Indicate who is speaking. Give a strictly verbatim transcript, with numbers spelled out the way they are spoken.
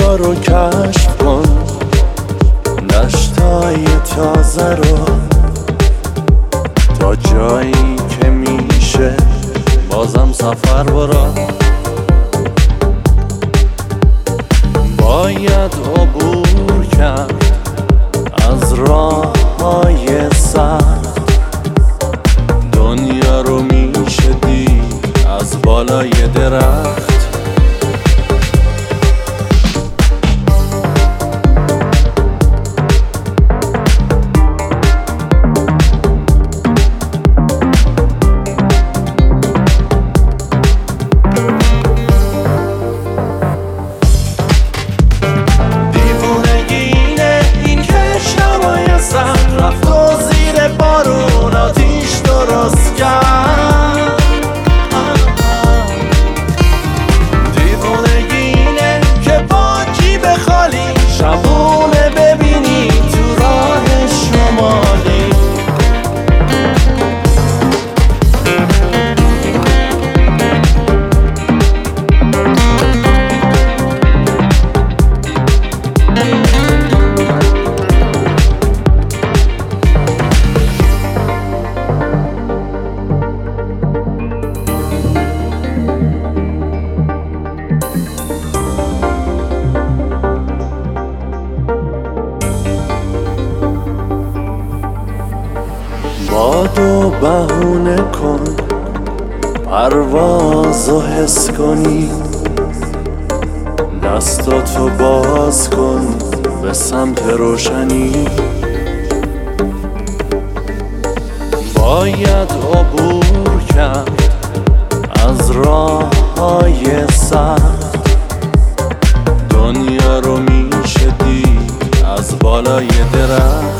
Speaker 1: دنیا رو کشف کن، دشتای تازه رو، تا جایی که میشه بازم سفر برا. باید عبور کرد از راه های سخت، دنیا رو میشه دید از بالای درخت. رفت و زیر بارون آتیش درست کرد. دیوونگینه که با جیب خالی شبونه ببینی تو راه شمالی. بادو بهونه کن پروازو حس کنی، دستاتو باز کن به سمت روشنی. باید عبور کرد از راه های سخت، دنیا رو میشه دید از بالای درخت.